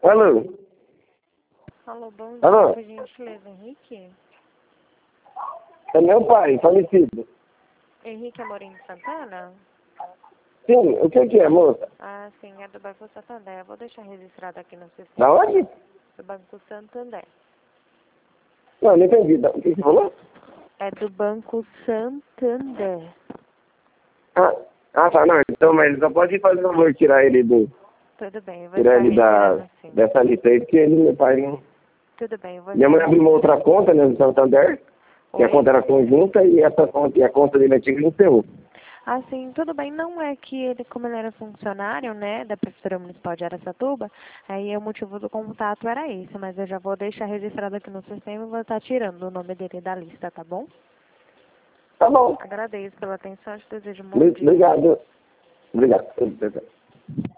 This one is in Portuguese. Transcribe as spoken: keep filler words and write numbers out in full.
Alô? Alô, bom dia, Alô? por gentileza, Henrique? É meu pai, falecido. Henrique Amorim de Santana? Sim, o que que é, moça? Ah, sim, é do Banco Santander. Eu vou deixar registrado aqui no Da sistema. onde? Do Banco Santander. Não, não entendi. Da- O que você falou? É do Banco Santander. Ah, ah, tá, não. Então, mas só pode fazer um favor tirar ele do... Tudo bem, eu vou Tirar estar ele da, retirando sim. dessa lista aí, porque ele, meu pai, não... Tudo bem, eu vou Minha estar mãe abriu uma retirando. outra conta, né, no Santander, que a Oi? conta era conjunta, e essa conta, e a conta dele antiga não encerrou. Ah, sim, tudo bem. Não é que ele, como ele era funcionário, né, da Prefeitura Municipal de Araçatuba, aí o motivo do contato era esse, mas eu já vou deixar registrado aqui no sistema e vou estar tirando o nome dele da lista, tá bom? Tá bom. Agradeço pela atenção, te desejo um bom dia. Obrigado. Obrigado.